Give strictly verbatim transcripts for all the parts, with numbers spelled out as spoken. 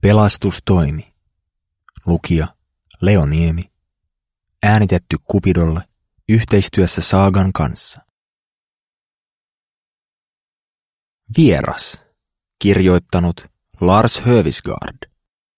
Pelastustoimi. Lukija Leo Niemi. Äänitetty Kupidolle yhteistyössä Saagan kanssa. Vieras. Kirjoittanut Lars Hövisgaard.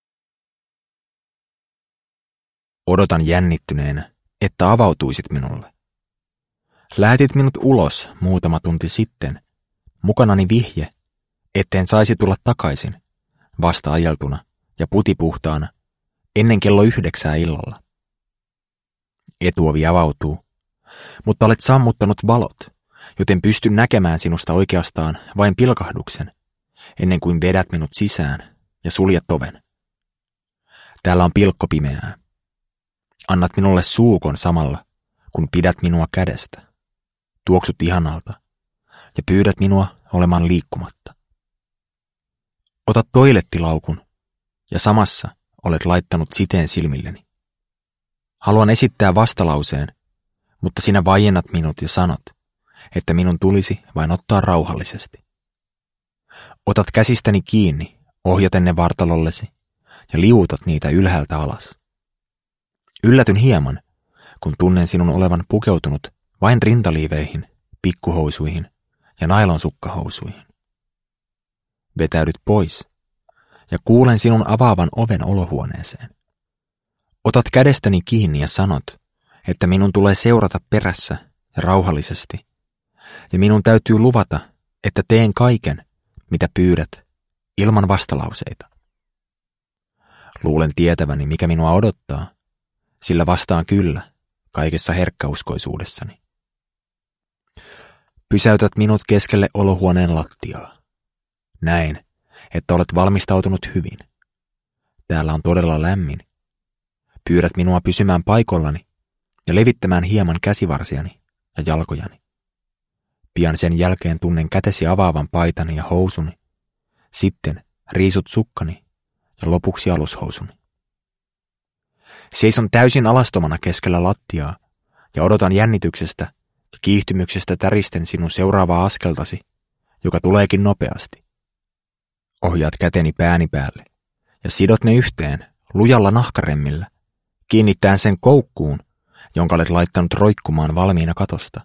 Odotan jännittyneenä, että avautuisit minulle. Lähetit minut ulos muutama tunti sitten, mukanani vihje, etten saisi tulla takaisin, vasta ajeltuna ja putipuhtaana, ennen kello yhdeksää illalla. Etuovi avautuu, mutta olet sammuttanut valot, joten pystyn näkemään sinusta oikeastaan vain pilkahduksen, ennen kuin vedät minut sisään ja suljet oven. Täällä on pilkkopimeää. Annat minulle suukon samalla, kun pidät minua kädestä. Tuoksut ihanalta ja pyydät minua olemaan liikkumatta. Ota toilettilaukun ja samassa olet laittanut siteen silmilleni. Haluan esittää vastalauseen, mutta sinä vaiennat minut ja sanot, että minun tulisi vain ottaa rauhallisesti. Otat käsistäni kiinni, ohjaten ne vartalollesi ja liuutat niitä ylhäältä alas. Yllätyn hieman, kun tunnen sinun olevan pukeutunut vain rintaliiveihin, pikkuhousuihin ja nailonsukkahousuihin. Vetäydyt pois ja kuulen sinun avaavan oven olohuoneeseen. Otat kädestäni kiinni ja sanot, että minun tulee seurata perässä ja rauhallisesti, ja minun täytyy luvata, että teen kaiken, mitä pyydät, ilman vastalauseita. Luulen tietäväni, mikä minua odottaa, sillä vastaan kyllä kaikessa herkkäuskoisuudessani. Pysäytät minut keskelle olohuoneen lattiaa. Näin, että olet valmistautunut hyvin. Täällä on todella lämmin. Pyydät minua pysymään paikollani ja levittämään hieman käsivarsiani ja jalkojani. Pian sen jälkeen tunnen kätesi avaavan paitani ja housuni. Sitten riisut sukkani ja lopuksi alushousuni. Seison täysin alastomana keskellä lattiaa ja odotan jännityksestä ja kiihtymyksestä täristen sinun seuraavaa askeltasi, joka tuleekin nopeasti. Ohjaat käteni pääni päälle ja sidot ne yhteen lujalla nahkaremmillä, kiinnittäen sen koukkuun, jonka olet laittanut roikkumaan valmiina katosta.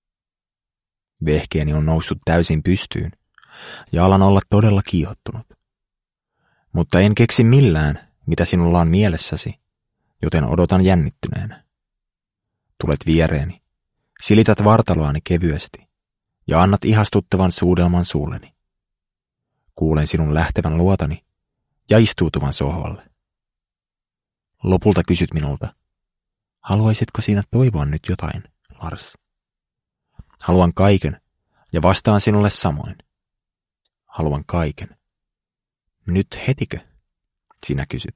Vehkeeni on noussut täysin pystyyn ja alan olla todella kiihottunut. Mutta en keksi millään, mitä sinulla on mielessäsi, joten odotan jännittyneenä. Tulet viereeni, silität vartaloani kevyesti ja annat ihastuttavan suudelman suulleni. Kuulen sinun lähtevän luotani ja istuutuvan sohvalle. Lopulta kysyt minulta, haluaisitko sinä toivoa nyt jotain, Lars? Haluan kaiken ja vastaan sinulle samoin. Haluan kaiken. Nyt hetikö? Sinä kysyt.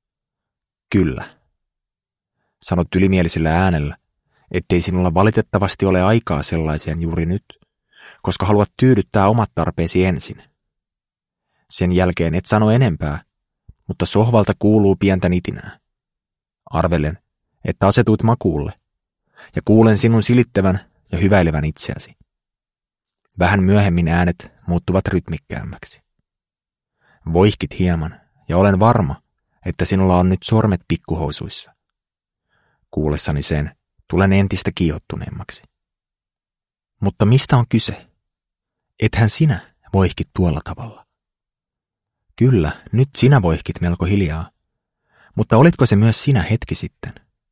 Kyllä. Sanot ylimielisellä äänellä, ettei sinulla valitettavasti ole aikaa sellaiseen juuri nyt, koska haluat tyydyttää omat tarpeesi ensin. Sen jälkeen et sano enempää, mutta sohvalta kuuluu pientä nitinää. Arvelen, että asetuit makuulle, ja kuulen sinun silittävän ja hyväilevän itseäsi. Vähän myöhemmin äänet muuttuvat rytmikkäämmäksi. Voihkit hieman, ja olen varma, että sinulla on nyt sormet pikkuhousuissa. Kuullessani sen, tulen entistä kiihottuneemmaksi. Mutta mistä on kyse? Ethän sinä voihkit tuolla tavalla. Kyllä, nyt sinä voihkit melko hiljaa, mutta olitko se myös sinä hetki sitten?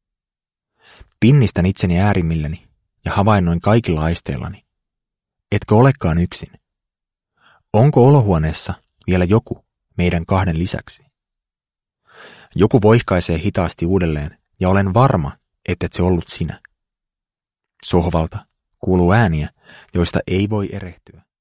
Pinnistän itseni äärimmilleni ja havainnoin kaikilla aisteillani. Etkö olekaan yksin? Onko olohuoneessa vielä joku meidän kahden lisäksi? Joku voihkaisee hitaasti uudelleen ja olen varma, ettet se ollut sinä. Sohvalta kuuluu ääniä, joista ei voi erehtyä.